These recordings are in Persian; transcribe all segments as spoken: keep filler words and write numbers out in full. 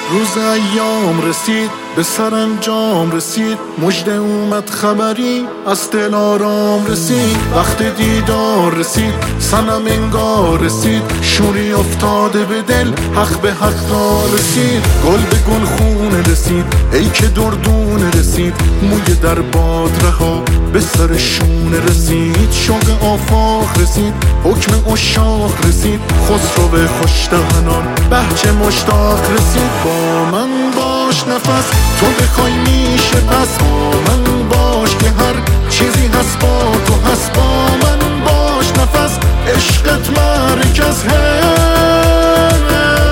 روز ایام رسید به سرانجام رسید، مژده اومد خبری از دل آرام رسید. وقت دیدار رسید صنم انگار رسید، شوری افتاده به دل حق به حق را رسید. گل به گل خونه رسید ای که دردونه رسید، موی در باد رها به سر شونه رسید. شوق آفاق رسید حکم عشاق رسید، خسرو به خوش دهنان بهجه مشتاق رسید. با من باش نفس تو بخوای میشه پس، با من باش که هر چیزی هست با تو هست. با من باش نفس عشقت مرکز هست.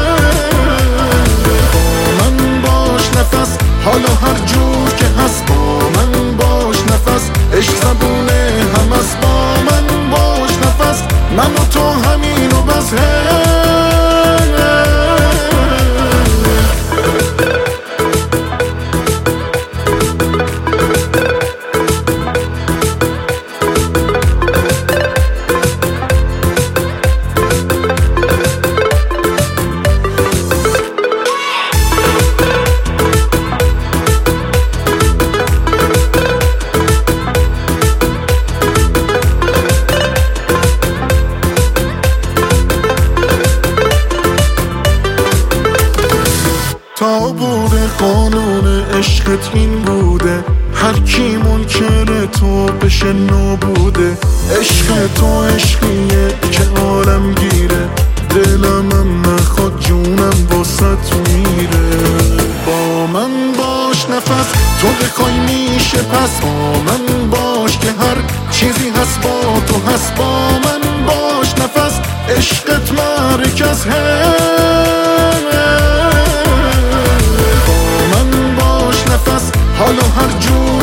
با من باش نفس حالا هر جور که هست. با من باش نفس عشق زبونه هم است. با من باش نفس من و تو همین و بس هست. تا بوده قانون عشقت این بوده، هر کی منکر تو بشه نابوده. عشق تو عشقیه که عالم گیره، دلم هم نخواد جونم واسط میره. با من باش نفس تو بخوای میشه پس، با من باش که هر چیزی هست با تو هست. با من باش نفس عشقت مرکز هست. حالا هر جور